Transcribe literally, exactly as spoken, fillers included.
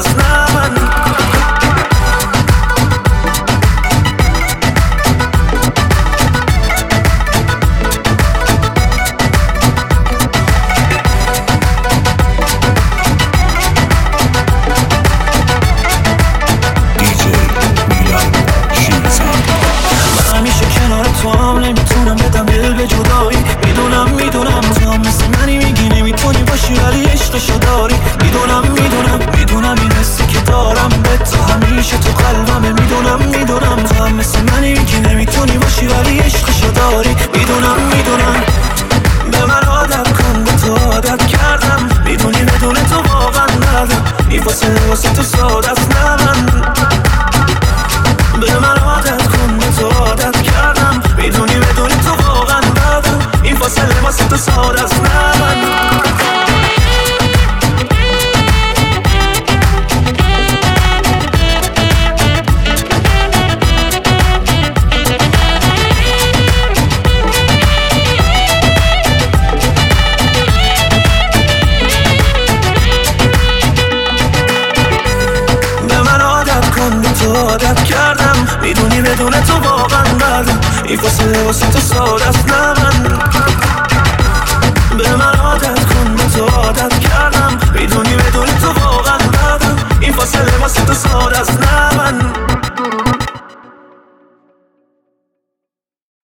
است نه من. نمیتونم بدم دل به جدایی. میدونم میدونم تو هم مثل منی میگی نمیتونی باشی ولی عشقشو داری. میدونم میدونم میدونم این حسی که دارم به تو همیشه تو قلبمه. میدونم میدونم تو هم مثل منی میگی نمیتونی باشی ولی عشقشو داری. میدونم میدونم به من عادت کن، به تو عادت کردم. میدونی بدون تو واقعا ندم این فاصله واسه تو ساده است نه من. به من عادت کن، به تو عادت کردم. میدونی بدون تو واقعا ندم این فاصله واسه تو ساده است نه من. عادت کردم میدونی بدون تو واقعا ندم این فاصله واسه تو ساده است نه من. به من عادت کن، به تو عادت کردم. میدونی بدون تو واقعا ندم این فاصله واسه تو ساده